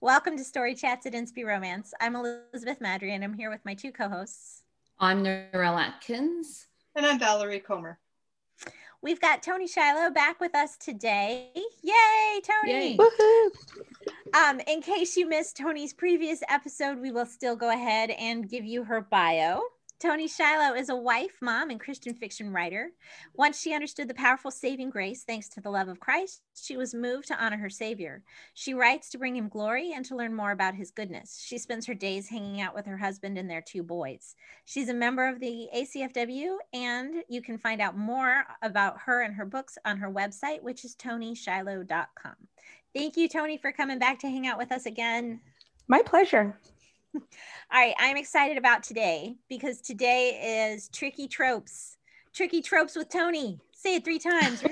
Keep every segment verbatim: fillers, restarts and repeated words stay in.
Welcome to Story Chats at Inspy Romance. I'm Elizabeth Madry, and I'm here with my two co-hosts. I'm Narelle Atkins. And I'm Valerie Comer. We've got Toni Shiloh back with us today. Yay, Toni! Yay. Woohoo! Um, in case you missed Toni's previous episode, we will still go ahead and give you her bio. Toni Shiloh is a wife, mom, and Christian fiction writer. Once she understood the powerful saving grace thanks to the love of Christ, she was moved to honor her Savior. She writes to bring him glory and to learn more about his goodness. She spends her days hanging out with her husband and their two boys. She's a member of the A C F W, and you can find out more about her and her books on her website, which is toni shiloh dot com. Thank you, Toni, for coming back to hang out with us again. My pleasure. All right, I'm excited about today because today is Tricky Tropes. Tricky Tropes with Toni. Say it three times.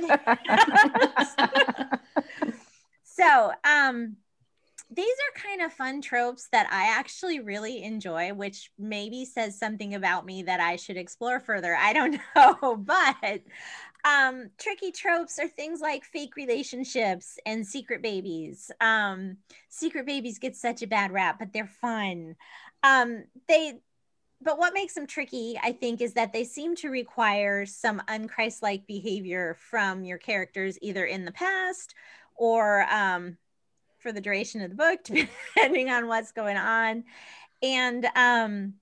So, um, these are kind of fun tropes that I actually really enjoy, which maybe says something about me that I should explore further. I don't know, but um, tricky tropes are things like fake relationships and secret babies. Um, secret babies get such a bad rap, but they're fun. Um, they, but what makes them tricky, I think, is that they seem to require some unchrist-like behavior from your characters, either in the past or um, for the duration of the book, depending on what's going on. And um,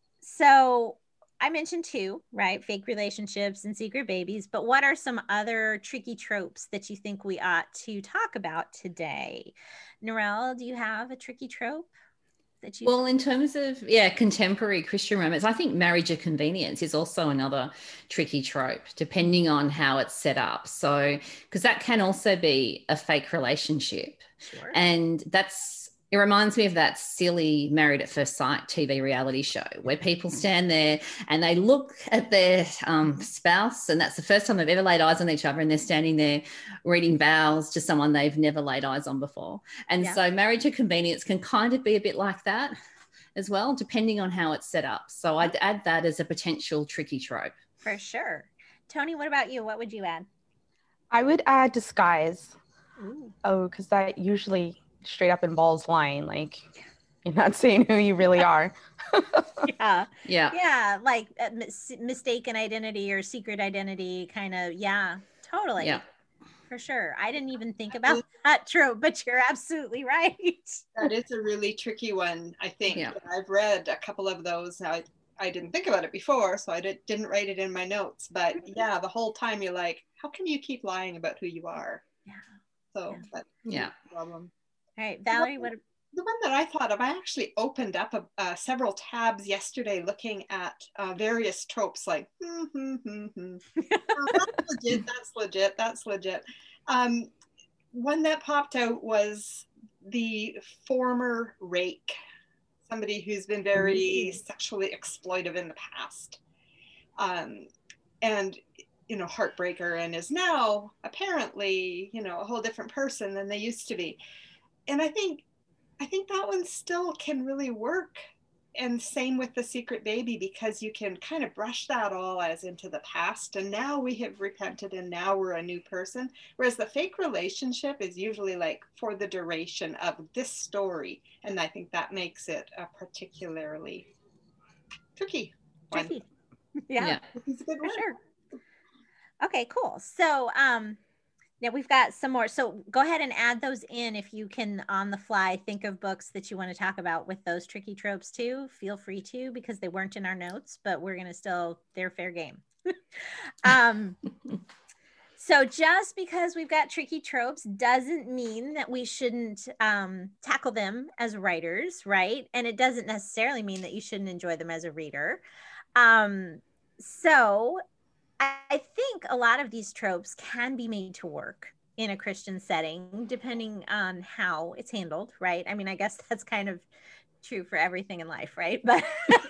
so I mentioned two, right? Fake relationships and secret babies, but what are some other tricky tropes that you think we ought to talk about today? Narelle, do you have a tricky trope that you? Well, in terms of, yeah, contemporary Christian romance, I think marriage of convenience is also another tricky trope, depending on how it's set up. So, because that can also be a fake relationship. Sure. And that's, it reminds me of that silly Married at First Sight T V reality show where people stand there and they look at their um, spouse, and that's the first time they've ever laid eyes on each other, and they're standing there reading vows to someone they've never laid eyes on before. And yeah. So marriage of convenience can kind of be a bit like that as well, depending on how it's set up. So I'd add that as a potential tricky trope. For sure. Toni, what about you? What would you add? I would add disguise. Ooh. Oh, because that usually straight up involves lying. Like, you're not saying who you really are. yeah. Yeah. Yeah. Like uh, mis- mistaken identity or secret identity kind of. Yeah, totally. Yeah. For sure. I didn't even think about that trope, but you're absolutely right. That is a really tricky one, I think. Yeah. I've read a couple of those. I, I didn't think about it before, so I did, didn't write it in my notes. But yeah, the whole time you're like, how can you keep lying about who you are? Yeah. So yeah. that's yeah. a problem. All right, Valerie, what? The one that I thought of, I actually opened up a, uh, several tabs yesterday looking at uh, various tropes like, hmm, hmm, hmm, hmm. Oh, that's legit, that's legit, that's legit. Um, one that popped out was the former rake, somebody who's been very mm-hmm. sexually exploitive in the past. Um, and you know, heartbreaker, and is now apparently, you know, a whole different person than they used to be. And I think, I think that one still can really work. And same with the secret baby, because you can kind of brush that all as into the past. And now we have repented and now we're a new person. Whereas the fake relationship is usually like for the duration of this story. And I think that makes it a particularly tricky one. Tricky. Yeah, yeah. It's a good for word. sure. Okay, cool. So um, now we've got some more. So go ahead and add those in if you can on the fly think of books that you want to talk about with those tricky tropes too. Feel free to, because they weren't in our notes, but we're going to still, they're fair game. um, so just because we've got tricky tropes doesn't mean that we shouldn't um, tackle them as writers, right? And it doesn't necessarily mean that you shouldn't enjoy them as a reader. Um, so I think a lot of these tropes can be made to work in a Christian setting, depending on how it's handled, right? I mean, I guess that's kind of true for everything in life, right? But,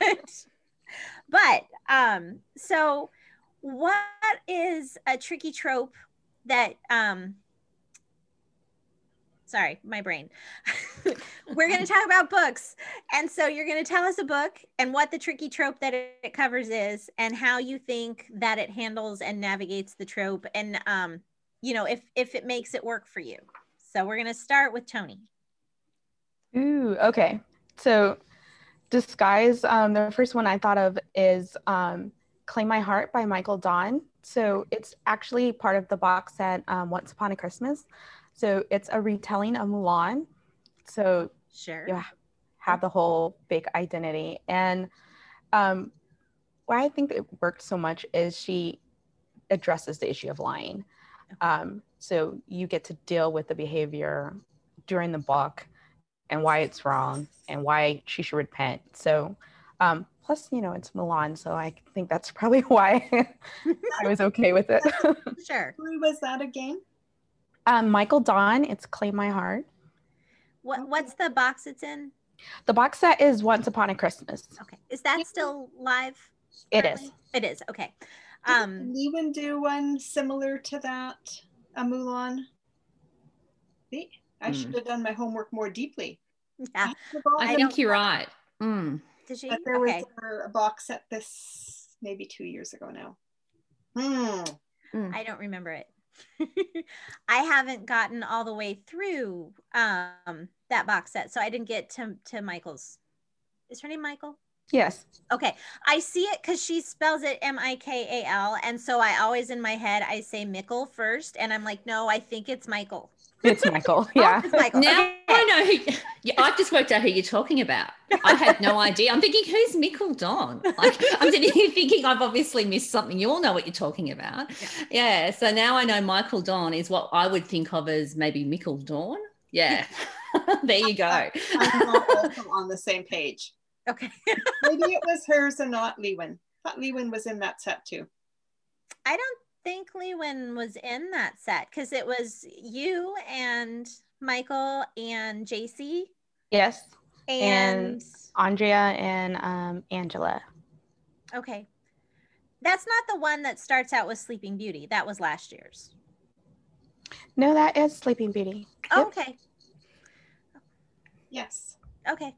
but, um, so what is a tricky trope that, um, sorry, my brain. We're going to talk about books. And so you're going to tell us a book and what the tricky trope that it covers is and how you think that it handles and navigates the trope. And, um, you know, if, if it makes it work for you. So we're going to start with Toni. Ooh, okay. So Disguise, um, the first one I thought of is um, Claim My Heart by Michael Dawn. So it's actually part of the box set um, Once Upon a Christmas. So it's a retelling of Mulan. So Sure. you have the whole big identity. And um, why I think it worked so much is she addresses the issue of lying. Um, so you get to deal with the behavior during the book and why it's wrong and why she should repent. So um, plus, you know, it's Milan. So I think that's probably why I was okay with it. Sure. Who was that again? Um, Michael Dawn, it's Claim My Heart. What What's the box it's in? The box set is Once Upon a Christmas. Okay. Is that still live? It currently? is. It is. Okay. Um, Did Lewin do one similar to that, a Mulan? See, I mm. should have done my homework more deeply. Yeah, I, I think you're right. Mm. Did she? But there okay. was a box set this maybe two years ago now. Hmm. Mm. I don't remember it. I haven't gotten all the way through um, that box set, so I didn't get to to Michael's. Is her name Michael? Yes. Okay. I see it because she spells it M I K A L. And so I always in my head, I say Michael first. And I'm like, no, I think it's Michael. It's Michael. Yeah. Oh, it's Michael. Now okay. I know who, yeah, I've just worked out who you're talking about. I had no idea. I'm thinking, who's Michael Dawn? Like, I'm thinking I've obviously missed something. You all know what you're talking about. Yeah. yeah so now I know Michael Dawn is what I would think of as maybe Michael Dawn. Yeah. There you go. I'm not also on the same page. Okay. Maybe it was hers and not Lewin. I thought Lewin was in that set too. I don't think Lewin was in that set because it was you and Michael and J C. Yes. And, and Andrea and um, Angela. Okay. That's not the one that starts out with Sleeping Beauty. That was last year's. No, that is Sleeping Beauty. Oh, yep. Okay. Yes. Okay.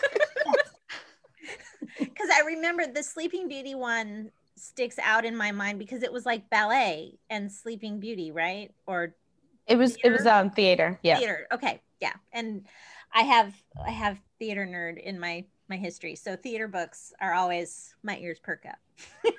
Because I remember the Sleeping Beauty one sticks out in my mind because it was like ballet and Sleeping Beauty, right? Or it was theater? it was um theater, yeah. Theater. Okay, yeah. And I have I have theater nerd in my my history, so theater books are always my ears perk up.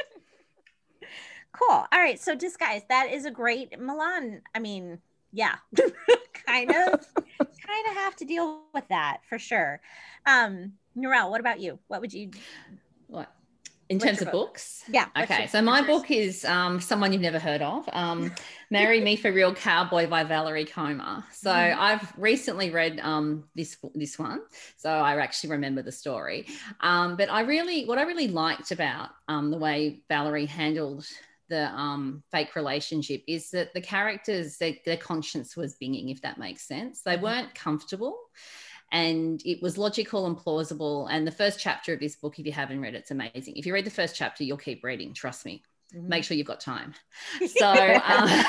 Cool. All right. So Disguise, that is a great Milan. I mean, yeah, kind of, kind of have to deal with that for sure. Um, Narelle, what about you? What would you? What? In terms of book? books? Yeah. Okay. So my book is um, someone you've never heard of, um, Marry Me for Real Cowboy by Valerie Comer. So mm-hmm. I've recently read um, this this one, so I actually remember the story. Um, but I really, what I really liked about um, the way Valerie handled the um, fake relationship is that the characters, they, their conscience was binging, if that makes sense. They weren't comfortable. And it was logical and plausible. And the first chapter of this book, if you haven't read it, it's amazing. If you read the first chapter, you'll keep reading. Trust me. Mm-hmm. Make sure you've got time. So um,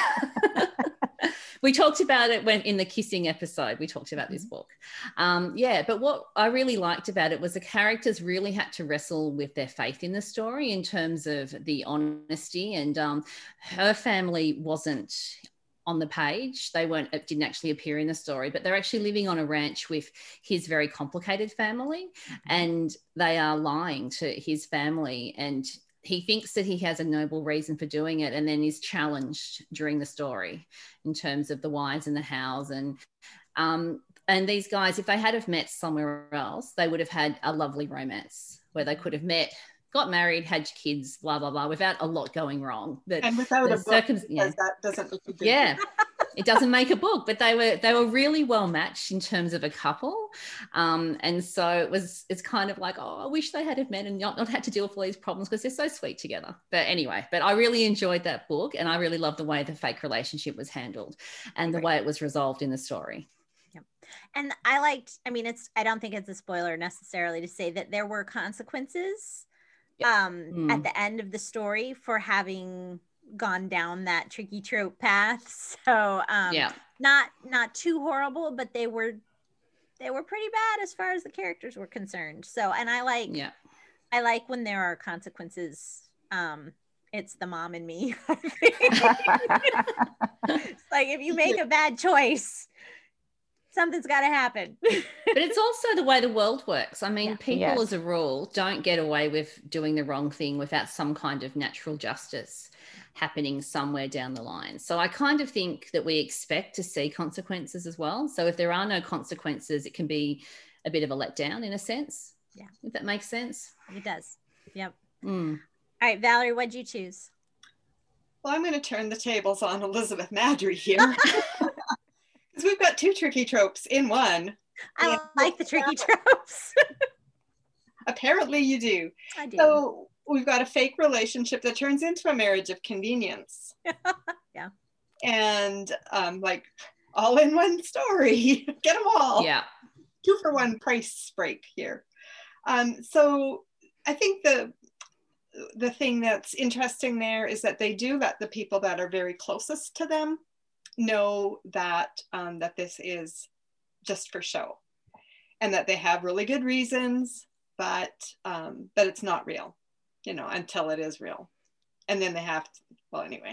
we talked about it when in the kissing episode, we talked about mm-hmm. this book. Um, yeah, but what I really liked about it was the characters really had to wrestle with their faith in the story in terms of the honesty. And um, her family wasn't on the page. They weren't, it didn't actually appear in the story, but they're actually living on a ranch with his very complicated family, mm-hmm. and they are lying to his family, and he thinks that he has a noble reason for doing it, and then is challenged during the story in terms of the whys and the hows. And um, and these guys, if they had have met somewhere else, they would have had a lovely romance where they could have met, got married, had kids, blah, blah, blah, without a lot going wrong. But and without a book, circum- yeah. that doesn't make a good yeah, it doesn't make a book, but they were they were really well matched in terms of a couple. Um, and so it was, it's kind of like, oh, I wish they had met and not, not had to deal with all these problems because they're so sweet together. But anyway, but I really enjoyed that book, and I really loved the way the fake relationship was handled and the way it was resolved in the story. And I liked, I mean, it's, I don't think it's a spoiler necessarily to say that there were consequences um mm. at the end of the story for having gone down that tricky trope path. So um yeah, not not too horrible, but they were they were pretty bad as far as the characters were concerned. So, and I like yeah I like when there are consequences. Um it's the mom in me. It's like if you make a bad choice, Something's got to happen. But it's also the way the world works. I mean, Yeah. people Yes. as a rule don't get away with doing the wrong thing without some kind of natural justice happening somewhere down the line. So I kind of think that we expect to see consequences as well. So if there are no consequences, it can be a bit of a letdown in a sense. Yeah. If that makes sense. It does. Yep. Mm. All right, Valerie, what'd you choose? Well, I'm going to turn the tables on Elizabeth Maddrey here. Because we've got two tricky tropes in one. I Yeah. like the tricky tropes. Apparently you do. I do. So we've got a fake relationship that turns into a marriage of convenience. Yeah. And um, like all in one story. Get them all. Yeah. Two for one price break here. Um, so I think the the thing that's interesting there is that they do let the people that are very closest to them know that um, that this is just for show, and that they have really good reasons, but um, but it's not real, you know, until it is real, and then they have to, well, anyway.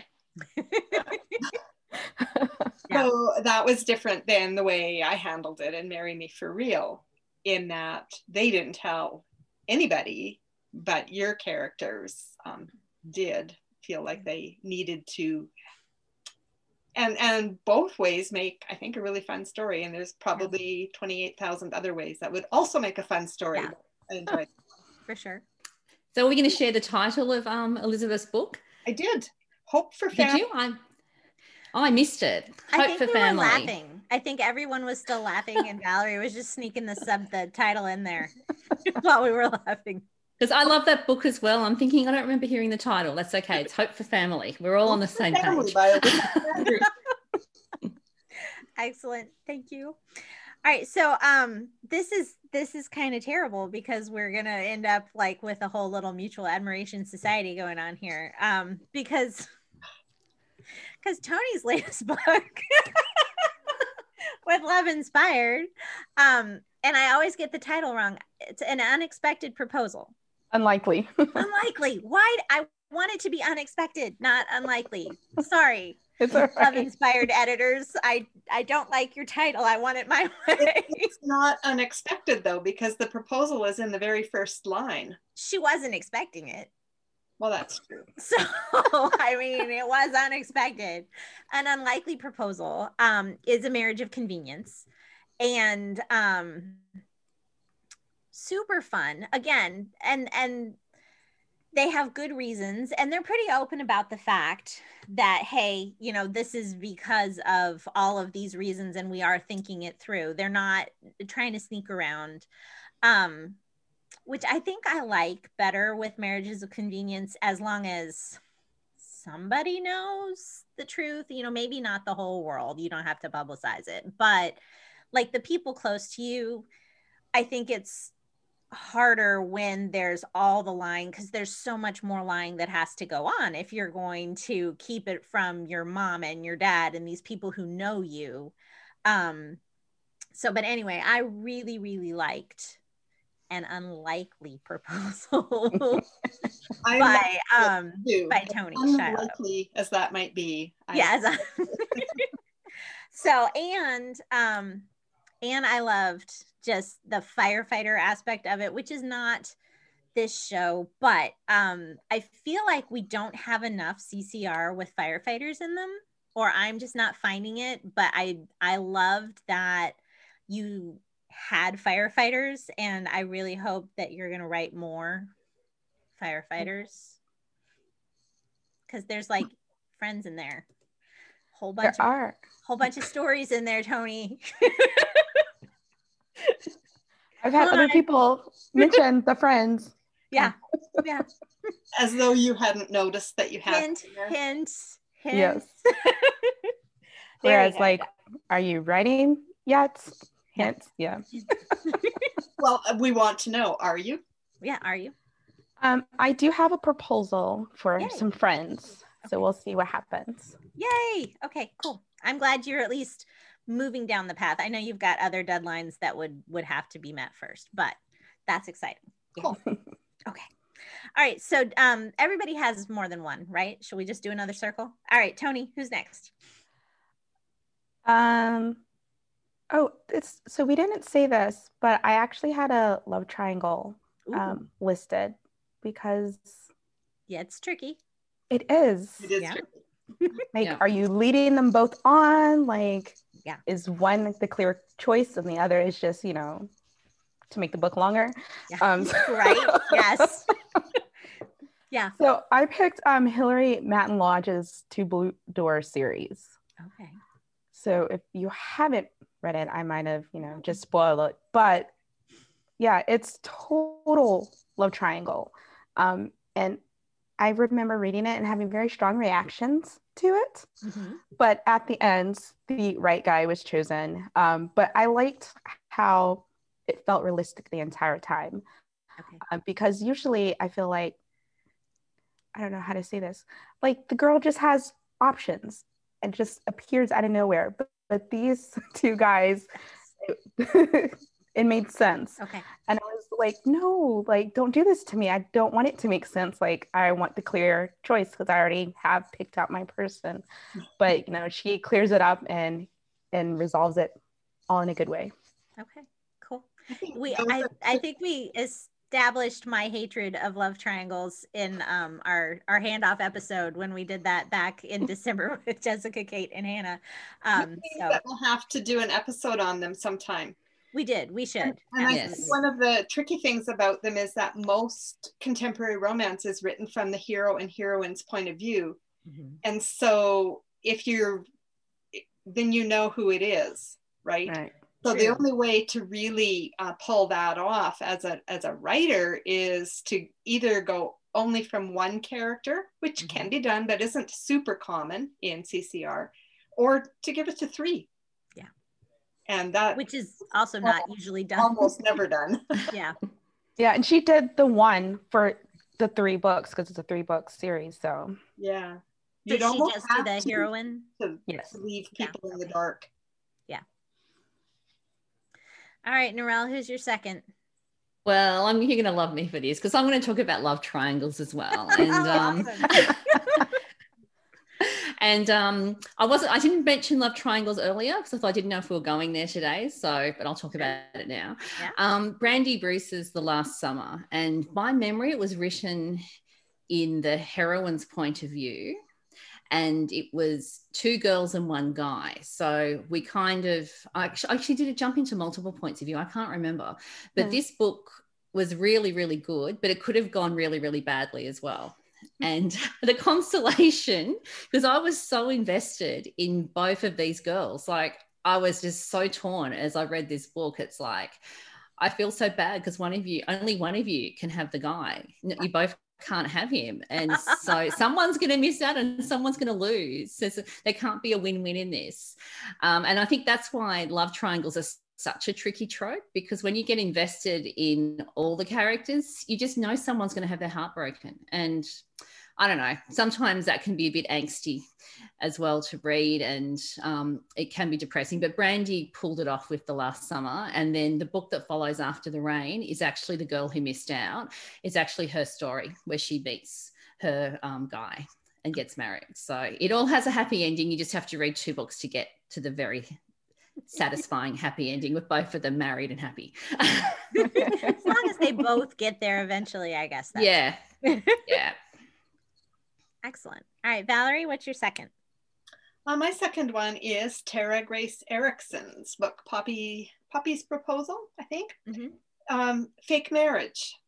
Yeah. So that was different than the way I handled it in Marry Me for Real, in that they didn't tell anybody, but your characters um, did feel like they needed to, and and both ways make, I think, a really fun story. And there's probably twenty-eight thousand other ways that would also make a fun story. Yeah. I enjoyed it. For sure. So are we going to share the title of um, Elizabeth's book? I did. Hope for Did Family. you? I, oh, I missed it. Hope I think for we Family. were laughing. I think everyone was still laughing, and Valerie was just sneaking the sub the title in there while we were laughing. Because I love that book as well. I'm thinking, I don't remember hearing the title. That's okay. It's Hope for Family. We're all on the same Family page. by Elizabeth Maddrey. Excellent. Thank you. All right. So um this is this is kind of terrible because we're gonna end up like with a whole little mutual admiration society going on here. Um because because Tony's latest book with Love Inspired. Um, and I always get the title wrong. It's An Unexpected Proposal. Unlikely. Unlikely. Why? I want it to be unexpected, not unlikely. Sorry. It's all Love right. Inspired editors. I, I don't like your title. I want it my way. It's not unexpected though, because the proposal is in the very first line. She wasn't expecting it. Well, that's true. So, I mean, it was unexpected. An Unlikely Proposal um, is a marriage of convenience, and um, super fun again. And, and they have good reasons, and they're pretty open about the fact that, hey, you know, this is because of all of these reasons, and we are thinking it through. They're not trying to sneak around. Um, which I think I like better with marriages of convenience, as long as somebody knows the truth, you know, maybe not the whole world. You don't have to publicize it, but like the people close to you, I think it's harder when there's all the lying, because there's so much more lying that has to go on if you're going to keep it from your mom and your dad and these people who know you. Um, so, but anyway, I really, really liked An Unlikely Proposal I by love um it too. by Tony Shiloh. Unlikely as that might be. I- Yes. So and um and I loved just the firefighter aspect of it, which is not this show, but um I feel like we don't have enough C C R with firefighters in them, or I'm just not finding it. But I I loved that you had firefighters, and I really hope that you're going to write more firefighters, because there's like friends in there, whole There bunch of are. whole bunch of stories in there, Tony. I've had Hold other on. people mention the friends. Yeah, yeah. As though you hadn't noticed that you had. Hint, them there. hint, hint. Yes. There Whereas, you go. like, are you writing yet? Hints. Yeah. Well, we want to know, are you? Yeah, are you? Um, I do have a proposal for Yay. some friends, Okay. so we'll see what happens. Yay. Okay, cool. I'm glad you're at least moving down the path. I know you've got other deadlines that would would have to be met first, but that's exciting. Yeah. Cool. Okay. All right. So um everybody has more than one, right? Should we just do another circle? All right, Tony, who's next? Um, Oh, it's so we didn't say this, but I actually had a love triangle um, listed because yeah, it's tricky. it is. It is Yeah. tricky. Like, Yeah. are you leading them both on? Like, Yeah. is one the clear choice and the other is just, you know, to make the book longer? Yeah. Um, Right. Yes. Yeah. So I picked um, Hilary Manton Lodge's Two Blue Door series. Okay. So if you haven't read it, I might have, you know, just spoiled it. But yeah, it's total love triangle. Um, and I remember reading it and having very strong reactions to it. Mm-hmm. But at the end, the right guy was chosen. Um, but I liked how it felt realistic the entire time. Okay. Uh, because usually I feel like, I don't know how to say this, like the girl just has options and just appears out of nowhere. But, but these two guys, it, it made sense. Okay. And I was like, no, like, don't do this to me. I don't want it to make sense. Like, I want the clear choice because I already have picked out my person. But, you know, she clears it up and and resolves it all in a good way. Okay. Cool. I think We those I are- I think we established my hatred of love triangles in um our our handoff episode when we did that back in December with Jessica, Kate, and Hannah. I Um, think so that we'll have to do an episode on them sometime. we did. We should. And, and I think Yes. one of the tricky things about them is that most contemporary romance is written from the hero and heroine's point of view. Mhm. And so if you're, then you know who it is, right? Right. So True. the only way to really uh, pull that off as a as a writer is to either go only from one character, which Mhm. can be done, but isn't super common in C C R, or to give it to three. Yeah. And that Which is also not usually done. almost never done. Yeah. Yeah. And she did the one for the three books because it's a three book series. So, Yeah. Did You'd she almost just do have the to- heroine? to, yes. to leave Yeah, people in the okay. dark. All right, Narelle, who's your second? Well, I'm you're gonna love me for this because I'm going to talk about love triangles as well. And Oh, um, awesome. and um, I wasn't. I didn't mention love triangles earlier because I didn't know if we were going there today. So, but I'll talk about it now. Yeah. Um, Brandy Bruce's The Last Summer, and by memory, it was written in the heroine's point of view. And it was two girls and one guy. So we kind of, I actually, actually did it jump into multiple points of view. I can't remember. But Yeah. this book was really, really good, but it could have gone really, really badly as well. And the consolation, because I was so invested in both of these girls, like I was just so torn as I read this book. It's like, I feel so bad because one of you, only one of you can have the guy. You both can't have him. And so someone's going to miss out and someone's going to lose. So there can't be a win-win in this. Um, and I think that's why love triangles are such a tricky trope, because when you get invested in all the characters, you just know someone's going to have their heart broken. And I don't know, sometimes that can be a bit angsty as well to read, and um, it can be depressing. But Brandy pulled it off with The Last Summer. And then the book that follows After the Rain is actually The Girl Who Missed Out. It's actually her story where she beats her um, guy and gets married. So it all has a happy ending. You just have to read two books to get to the very satisfying happy ending with both of them married and happy. As long as they both get there eventually, I guess. That's Yeah. Yeah. Excellent. All right, Valerie, what's your second? Uh, my second one is Tara Grace Erickson's book, Poppy Poppy's Proposal, I think. Mhm. Um, Fake Marriage.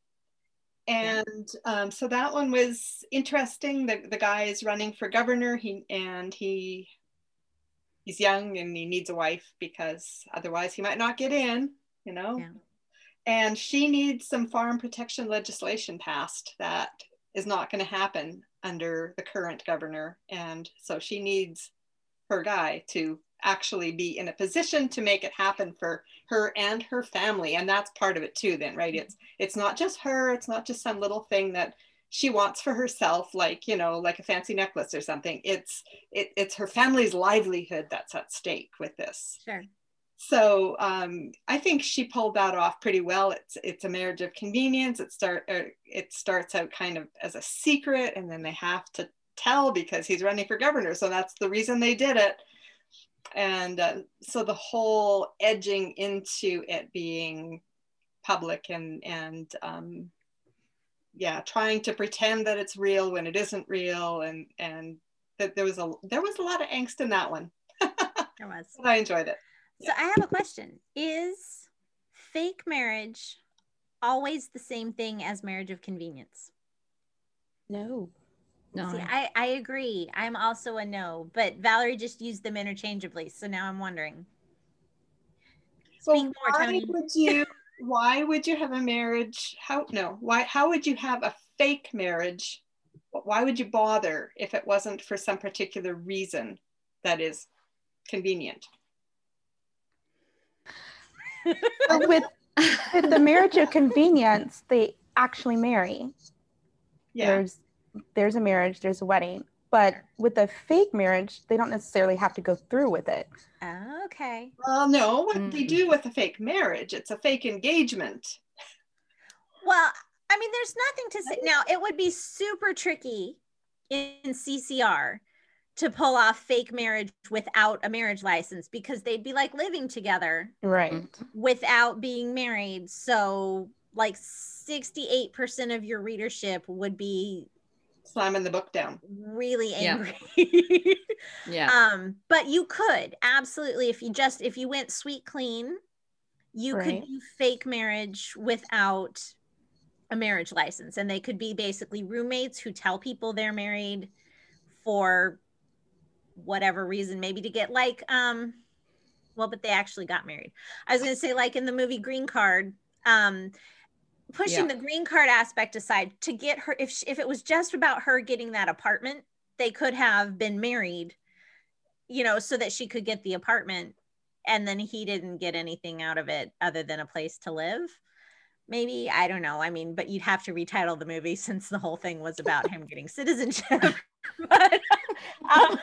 And um, so that one was interesting. The, the guy is running for governor, he and he he's young and he needs a wife because otherwise he might not get in, you know. Yeah. And she needs some farm protection legislation passed that is not going to happen under the current governor. And so she needs her guy to actually be in a position to make it happen for her and her family. And that's part of it too then, right? It's it's not just her, it's not just some little thing that she wants for herself, like, you know, like a fancy necklace or something. It's it, it's her family's livelihood that's at stake with this. Sure. So um, I think she pulled that off pretty well. It's it's a marriage of convenience. It start uh, it starts out kind of as a secret, and then they have to tell because he's running for governor. So that's the reason they did it. and uh, so the whole edging into it being public and and um, yeah, trying to pretend that it's real when it isn't real, and and that there was a there was a lot of angst in that one. There was. But I enjoyed it. So I have a question. Is fake marriage always the same thing as marriage of convenience? No. No. See, I, I agree. I'm also a no, but Valerie just used them interchangeably. So now I'm wondering. So Speak more, why Tony. would you why would you have a marriage? How no, why how would you have a fake marriage? Why would you bother if it wasn't for some particular reason that is convenient? with, with the marriage of convenience, they actually marry. Yeah. There's there's a marriage, there's a wedding. But with a fake marriage, they don't necessarily have to go through with it. Oh, okay. Well, no, what Mm. they do with a fake marriage, it's a fake engagement. Well, I mean, there's nothing to say. Now, it would be super tricky in C C R to pull off fake marriage without a marriage license, because they'd be like living together Right. without being married. So like sixty-eight percent of your readership would be Slamming the book down. really Yeah. angry. Yeah. Um, but you could absolutely, if you just, if you went sweet clean, you could Right. do fake marriage without a marriage license. And they could be basically roommates who tell people they're married for whatever reason, maybe to get like, um, well, but they actually got married. I was going to say, like in the movie Green Card, um, pushing Yeah. the green card aspect aside, to get her, if, she, if it was just about her getting that apartment, they could have been married, you know, so that she could get the apartment, and then he didn't get anything out of it other than a place to live. Maybe, I don't know. I mean, but you'd have to retitle the movie since the whole thing was about him getting citizenship. But, um,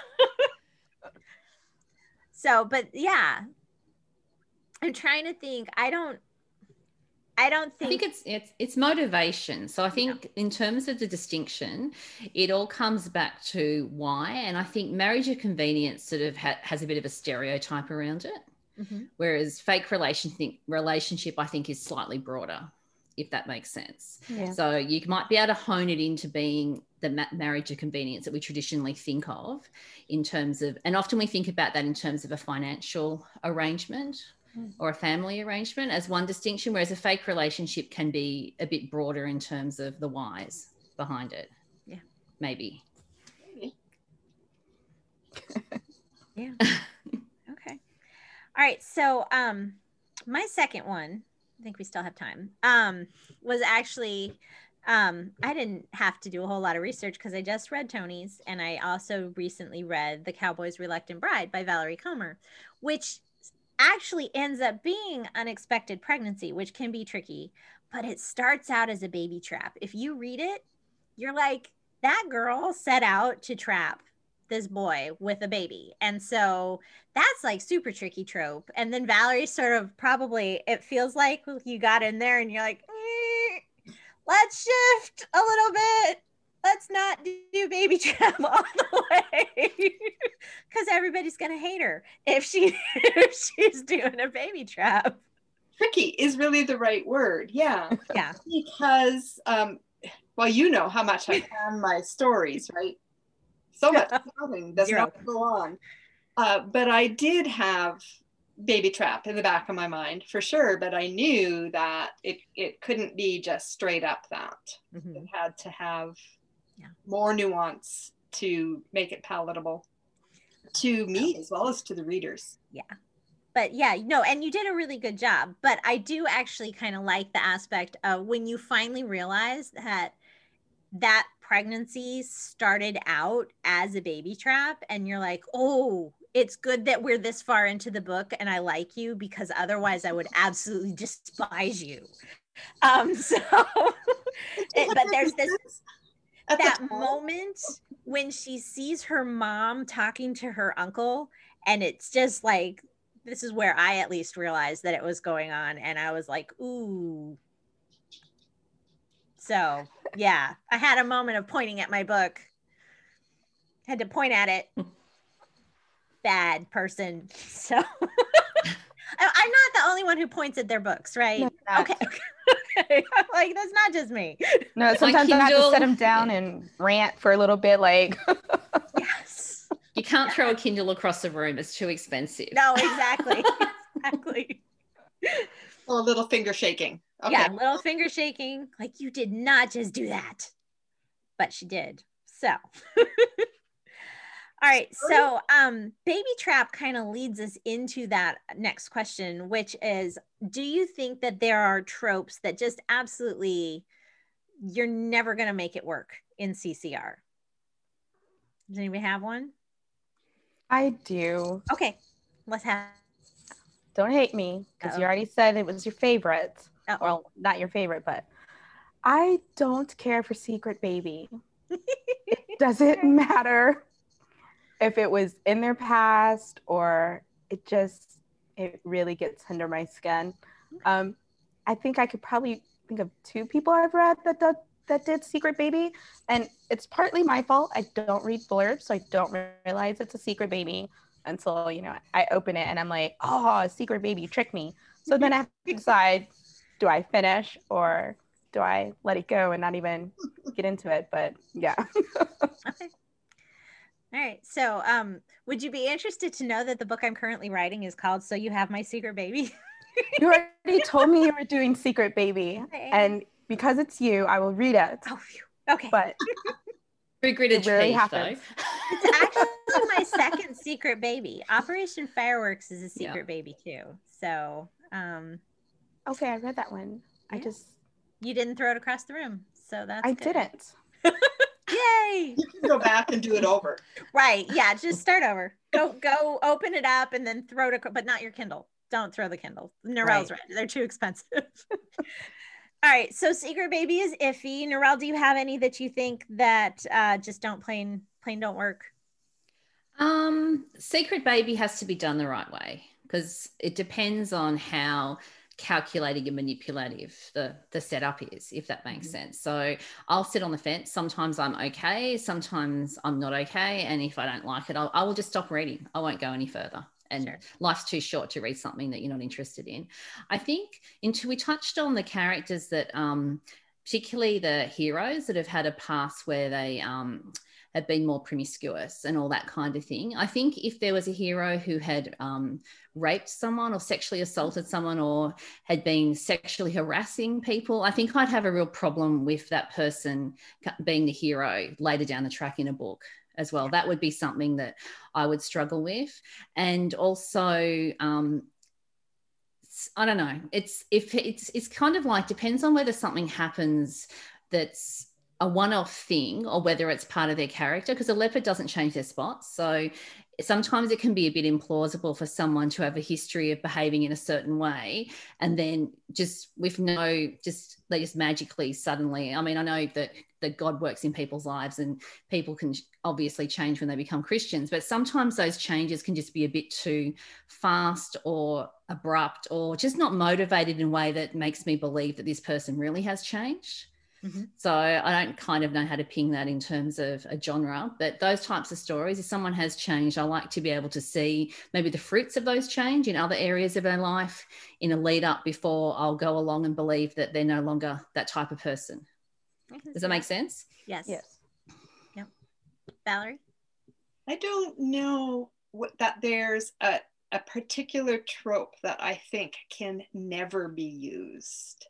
so, but yeah, I'm trying to think. I don't, I don't I think, think it's it's it's motivation. So I think in terms of the distinction, it all comes back to why. And I think marriage of convenience sort of ha- has a bit of a stereotype around it, Mhm. whereas fake relationship relationship I think is slightly broader, if that makes sense. Yeah. So you might be able to hone it into being the ma- marriage of convenience that we traditionally think of, in terms of, and often we think about that in terms of a financial arrangement or a family arrangement as one distinction, whereas a fake relationship can be a bit broader in terms of the whys behind it. Yeah. Maybe. Yeah. Okay. All right. So um my second one, I think we still have time, um, was actually um I didn't have to do a whole lot of research because I just read Tony's, and I also recently read The Cowboy's Reluctant Bride by Valerie Comer, which actually ends up being unexpected pregnancy, which can be tricky, but it starts out as a baby trap. If you read it, you're like, that girl set out to trap this boy with a baby. And so that's like super tricky trope. And then Valerie sort of probably, it feels like you got in there and you're like, mm, let's shift a little bit. Let's not do baby trap all the way, because everybody's gonna hate her if she if she's doing a baby trap. Tricky is really the right word. Yeah. Yeah. Because, um, well, you know how much I plan my stories, right? So much nothing does Zero. not go on. Uh, but I did have baby trap in the back of my mind for sure, but I knew that it, it couldn't be just straight up that. Mhm. It had to have Yeah. more nuance to make it palatable to me as well as to the readers. Yeah. But yeah, no, and you did a really good job. But I do actually kind of like the aspect of when you finally realize that that pregnancy started out as a baby trap, and you're like, oh, it's good that we're this far into the book and I like you, because otherwise I would absolutely despise you. Um, so, it, but there's this, At the that time, moment when she sees her mom talking to her uncle, and it's just like, this is where I at least realized that it was going on, and I was like, ooh. So yeah, I had a moment of pointing at my book, had to point at it. bad person. So I'm not the only one who points at their books, right? No, you're not. Okay. Okay. Like, that's not just me. No, sometimes I have to Kindle- set them down and rant for a little bit, like. Yes. You can't throw a Kindle across the room. It's too expensive. No, exactly. Exactly. Or a little finger shaking. Okay. Yeah, little finger shaking. Like, you did not just do that. But she did. So. All right. So um, Baby Trap kind of leads us into that next question, which is, do you think that there are tropes that just absolutely, you're never going to make it work in C C R? Does anybody have one? I do. Okay. Let's have. Don't hate me, because you Uh-oh. already said it was your favorite. Uh-oh. Well, not your favorite, but I don't care for Secret Baby. It doesn't matter if it was in their past, or it just, it really gets under my skin. Um, I think I could probably think of two people I've read that did, that did Secret Baby, and it's partly my fault. I don't read blurbs, so I don't realize it's a Secret Baby until, you know, I open it and I'm like, oh, Secret Baby tricked me. So then I have to decide, do I finish or do I let it go and not even get into it? But yeah. Okay. All right. So um, would you be interested to know that the book I'm currently writing is called So You Have My Secret Baby? You already told me you were doing Secret Baby, and because it's you, I will read it. Oh, phew. Okay. But Through gritted it really teeth, happens. though. It's actually my second Secret Baby. Operation Fireworks is a Secret Yeah. Baby too. So um, Okay, I read that one. I Yeah. just, you didn't throw it across the room. So that's I good. didn't. Yay. You can go back and do it over. Right. Yeah. Just start over. Go, go open it up and then throw it, ac- but not your Kindle. Don't throw the Kindle. Narelle's right. They're too expensive. All right. So Secret Baby is iffy. Narelle, do you have any that you think that uh, just don't plain, plain don't work? Um, Secret Baby has to be done the right way, because it depends on how calculating and manipulative the the setup is, if that makes Mm-hmm. sense. So I'll sit on the fence. Sometimes I'm okay, sometimes I'm not okay, and if I don't like it, I'll, I will just stop reading. I won't go any further. And Sure. life's too short to read something that you're not interested in. I think into we touched on the characters that um particularly the heroes that have had a past where they um have been more promiscuous and all that kind of thing. I think if there was a hero who had um, raped someone or sexually assaulted someone or had been sexually harassing people, I think I'd have a real problem with that person being the hero later down the track in a book as well. That would be something that I would struggle with. And also, um, I don't know, it's if it's it's kind of like depends on whether something happens that's a one-off thing or whether it's part of their character, because a leopard doesn't change their spots. So sometimes it can be a bit implausible for someone to have a history of behaving in a certain way and then just with no, just they just magically suddenly, I mean, I know that that God works in people's lives and people can obviously change when they become Christians, but sometimes those changes can just be a bit too fast or abrupt or just not motivated in a way that makes me believe that this person really has changed. Mm-hmm. So I don't kind of know how to ping that in terms of a genre, but those types of stories, if someone has changed, I like to be able to see maybe the fruits of those change in other areas of their life in a lead up before I'll go along and believe that they're no longer that type of person. Does that make sense? Yes. Yes. Yep. Valerie? I don't know what, that there's a, a particular trope that I think can never be used.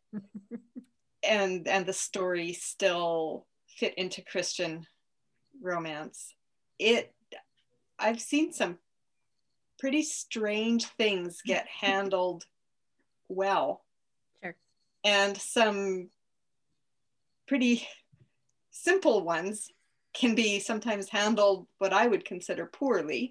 and and the story still fit into Christian romance. It, I've seen some pretty strange things get handled well. Sure. And some pretty simple ones can be sometimes handled what I would consider poorly.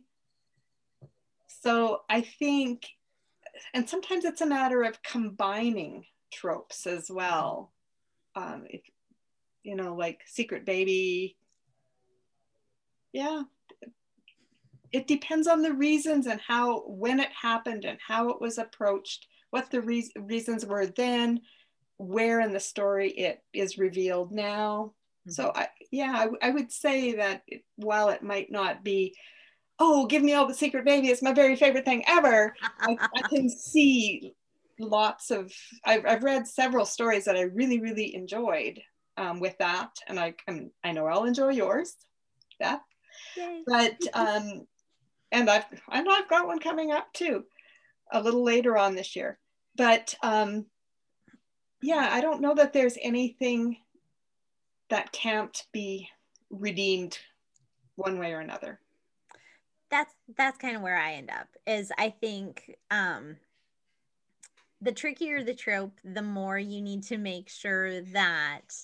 So I think, and sometimes it's a matter of combining tropes as well. Um, if, you know, like Secret Baby, yeah, it depends on the reasons and how, when it happened and how it was approached, what the re- reasons were then, where in the story it is revealed now. Mm-hmm. So I, yeah, I, I would say that it, while it might not be oh, give me all the secret baby, it's my very favorite thing ever. I, I can see lots of, I've, I've read several stories that I really, really enjoyed um, with that. And I, I'm, I know I'll enjoy yours. Yeah. Yay. But, um, and I've, I know I've got one coming up too, a little later on this year. But um, yeah, I don't know that there's anything that can't be redeemed one way or another. That's that's kind of where I end up, is I think um, the trickier the trope, the more you need to make sure that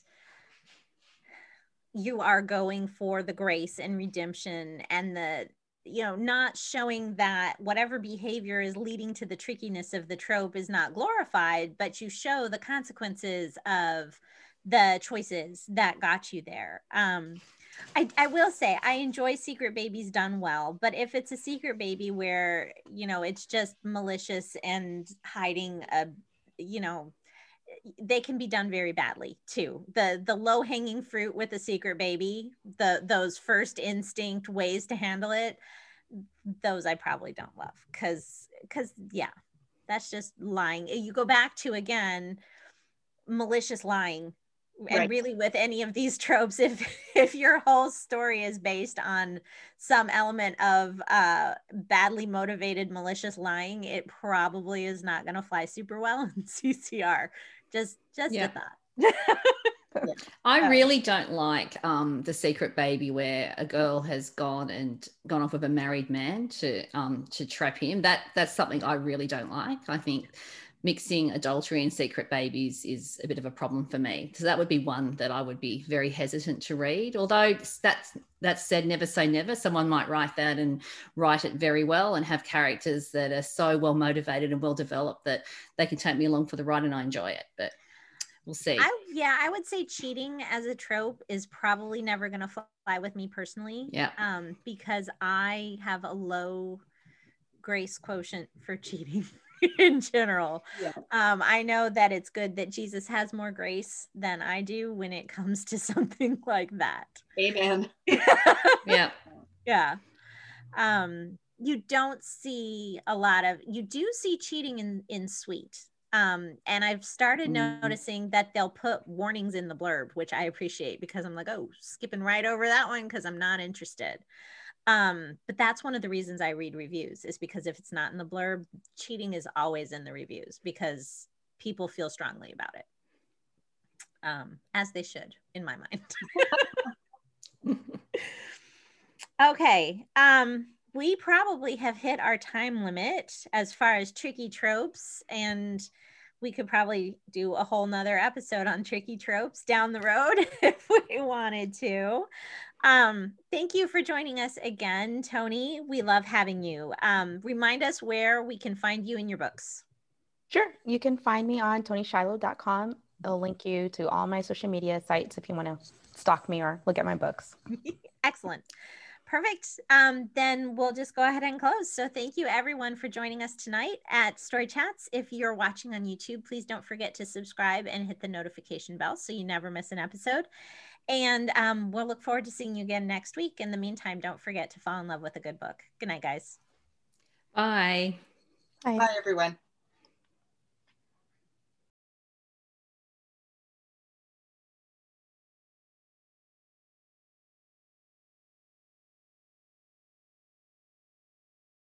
you are going for the grace and redemption, and the, you know, not showing that whatever behavior is leading to the trickiness of the trope is not glorified, but you show the consequences of the choices that got you there. Um, I, I will say I enjoy secret babies done well, but if it's a secret baby where, you know, it's just malicious and hiding a, you know, they can be done very badly too. The the low hanging fruit with a secret baby, the those first instinct ways to handle it, those I probably don't love, because because yeah, that's just lying. You go back to, again, malicious lying. And Right. really, with any of these tropes, if if your whole story is based on some element of uh, badly motivated malicious lying, it probably is not going to fly super well in C C R. Just just Yeah. a thought. I Oh. really don't like um, the secret baby where a girl has gone and gone off with a married man to um, to trap him. That that's something I really don't like. I think mixing adultery and secret babies is a bit of a problem for me. So that would be one that I would be very hesitant to read. Although that's that's said, never say never. Someone might write that and write it very well and have characters that are so well motivated and well developed that they can take me along for the ride and I enjoy it. But we'll see. I, yeah, I would say cheating as a trope is probably never going to fly with me personally. Yeah. Um, because I have a low grace quotient for cheating in general. Yeah. Um, I know that it's good that Jesus has more grace than I do when it comes to something like that. Amen. Yeah. Yeah. Um, you don't see a lot of, you do see cheating in, in Sweet. Um, and I've started Mm. noticing that they'll put warnings in the blurb, which I appreciate, because I'm like, oh, skipping right over that one because I'm not interested. Um, but that's one of the reasons I read reviews, is because if it's not in the blurb, cheating is always in the reviews because people feel strongly about it. Um, as they should, in my mind. Okay. Um, we probably have hit our time limit as far as tricky tropes, and we could probably do a whole nother episode on tricky tropes down the road if we wanted to. Um, thank you for joining us again, Toni. We love having you. Um, remind us where we can find you in your books. Sure. You can find me on toni shiloh dot com. It'll link you to all my social media sites if you want to stalk me or look at my books. Excellent. Perfect. Um, then we'll just go ahead and close. So thank you everyone for joining us tonight at Story Chats. If you're watching on YouTube, please don't forget to subscribe and hit the notification bell so you never miss an episode. And um, we'll look forward to seeing you again next week. In the meantime, don't forget to fall in love with a good book. Good night, guys. Bye. Bye. Bye, everyone.